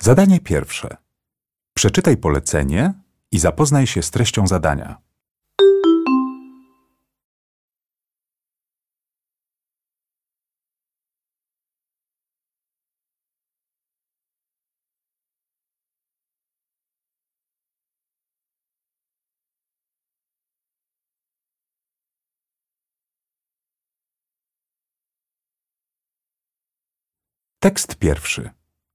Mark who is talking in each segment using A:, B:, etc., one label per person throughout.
A: Zadanie pierwsze. Przeczytaj polecenie i zapoznaj się z treścią zadania. Tekst pierwszy.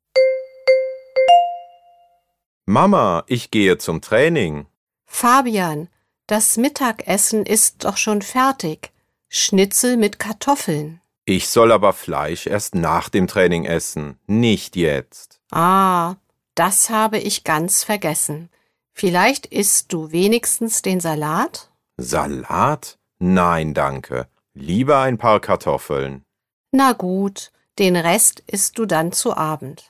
B: Mama, ich gehe zum Training.
C: Fabian, das Mittagessen ist doch schon fertig. Schnitzel mit Kartoffeln.
B: Ich soll aber Fleisch erst nach dem Training essen, nicht jetzt.
C: Ah, das habe ich ganz vergessen. Vielleicht isst du wenigstens den Salat?
B: Salat? Nein, danke. Lieber ein paar Kartoffeln.
C: Na gut, den Rest isst du dann zu Abend.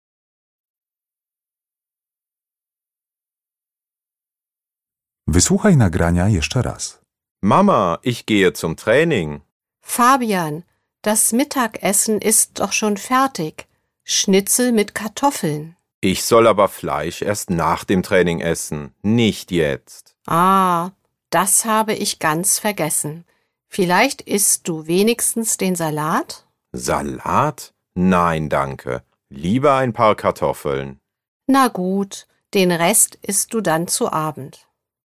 A: Wysłuchaj nagrania jeszcze raz.
B: Mama, ich gehe zum Training.
C: Fabian, das Mittagessen ist doch schon fertig. Schnitzel mit Kartoffeln.
B: Ich soll aber Fleisch erst nach dem Training essen, nicht jetzt.
C: Ah, das habe ich ganz vergessen. Vielleicht isst du wenigstens den Salat?
B: Salat? Nein, danke. Lieber ein paar Kartoffeln.
C: Na gut, den Rest isst du dann zu Abend.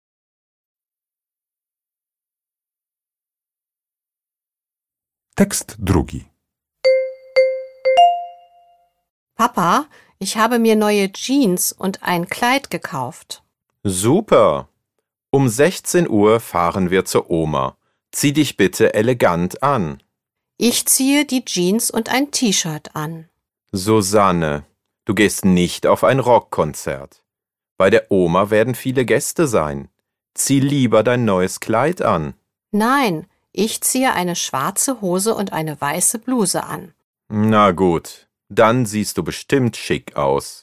A: Tekst drugi.
C: Papa, ich habe mir neue Jeans und ein Kleid gekauft.
B: Super. Um 16 Uhr fahren wir zur Oma. Zieh dich bitte elegant an.
C: Ich ziehe die Jeans und ein T-Shirt an.
B: Susanne, du gehst nicht auf ein Rockkonzert. Bei der Oma werden viele Gäste sein. Zieh lieber dein neues Kleid an.
C: Nein, ich ziehe eine schwarze Hose und eine weiße Bluse an.
B: Na gut, dann siehst du bestimmt schick aus.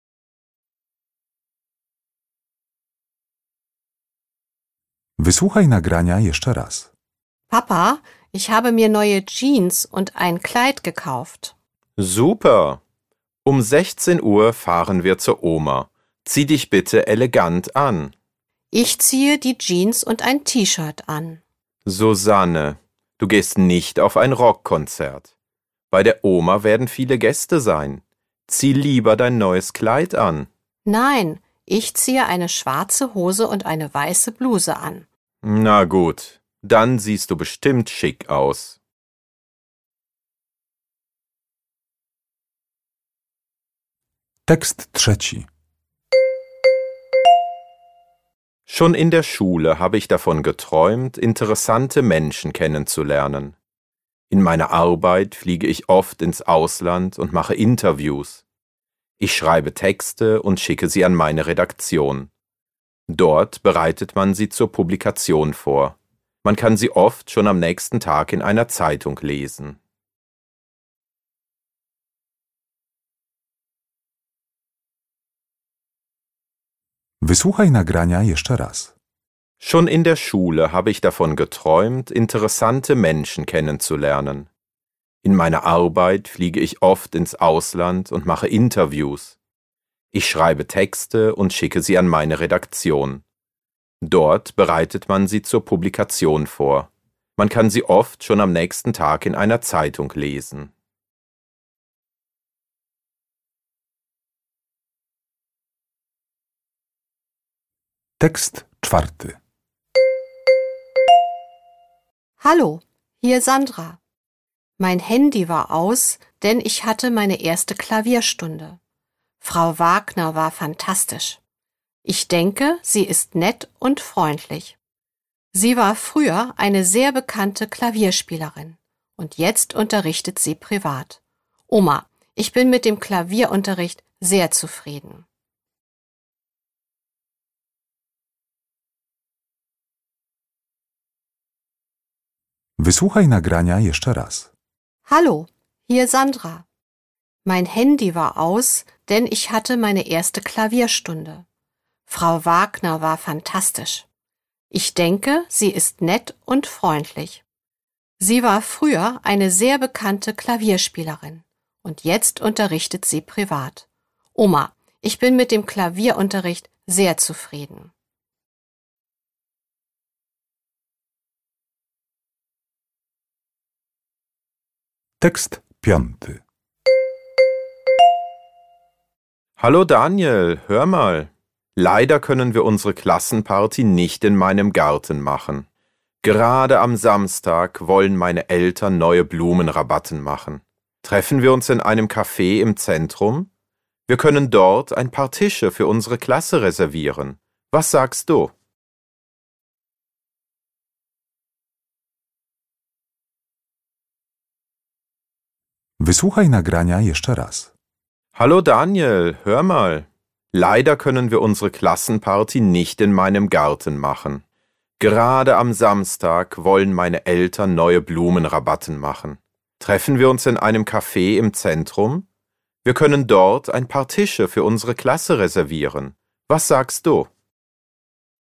A: Wysłuchaj nagrania jeszcze raz.
C: Papa, ich habe mir neue Jeans und ein Kleid gekauft.
B: Super. Um 16 Uhr fahren wir zur Oma. Zieh dich bitte elegant an.
C: Ich ziehe die Jeans und ein T-Shirt an.
B: Susanne, du gehst nicht auf ein Rockkonzert. Bei der Oma werden viele Gäste sein. Zieh lieber dein neues Kleid an.
C: Nein, ich ziehe eine schwarze Hose und eine weiße Bluse an.
B: Na gut, dann siehst du bestimmt schick aus.
A: Tekst trzeci.
B: Schon in der Schule habe ich davon geträumt, interessante Menschen kennenzulernen. In meiner Arbeit fliege ich oft ins Ausland und mache Interviews. Ich schreibe Texte und schicke sie an meine Redaktion. Dort bereitet man sie zur Publikation vor. Man kann sie oft schon am nächsten Tag in einer Zeitung lesen.
A: Wysłuchaj nagrania jeszcze raz.
B: Schon in der Schule habe ich davon geträumt, interessante Menschen kennenzulernen. In meiner Arbeit fliege ich oft ins Ausland und mache Interviews. Ich schreibe Texte und schicke sie an meine Redaktion. Dort bereitet man sie zur Publikation vor. Man kann sie oft schon am nächsten Tag in einer Zeitung lesen.
A: Tekst czwarty.
C: Hallo, hier Sandra. Mein Handy war aus, denn ich hatte meine erste Klavierstunde. Frau Wagner war fantastisch. Ich denke, sie ist nett und freundlich. Sie war früher eine sehr bekannte Klavierspielerin und jetzt unterrichtet sie privat. Oma, ich bin mit dem Klavierunterricht sehr zufrieden.
A: Wysłuchaj nagrania jeszcze raz.
C: Hallo, hier Sandra. Mein Handy war aus, denn ich hatte meine erste Klavierstunde. Frau Wagner war fantastisch. Ich denke, sie ist nett und freundlich. Sie war früher eine sehr bekannte Klavierspielerin und jetzt unterrichtet sie privat. Oma, ich bin mit dem Klavierunterricht sehr zufrieden.
A: Tekst 5.
B: Hallo Daniel, hör mal. Leider können wir unsere Klassenparty nicht in meinem Garten machen. Gerade am Samstag wollen meine Eltern neue Blumenrabatten machen. Treffen wir uns in einem Café im Zentrum? Wir können dort ein paar Tische für unsere Klasse reservieren. Was sagst du?
A: Wysłuchaj nagrania jeszcze raz.
B: Hallo Daniel, hör mal. Leider können wir unsere Klassenparty nicht in meinem Garten machen. Gerade am Samstag wollen meine Eltern neue Blumenrabatten machen. Treffen wir uns in einem Café im Zentrum? Wir können dort ein paar Tische für unsere Klasse reservieren. Was sagst du?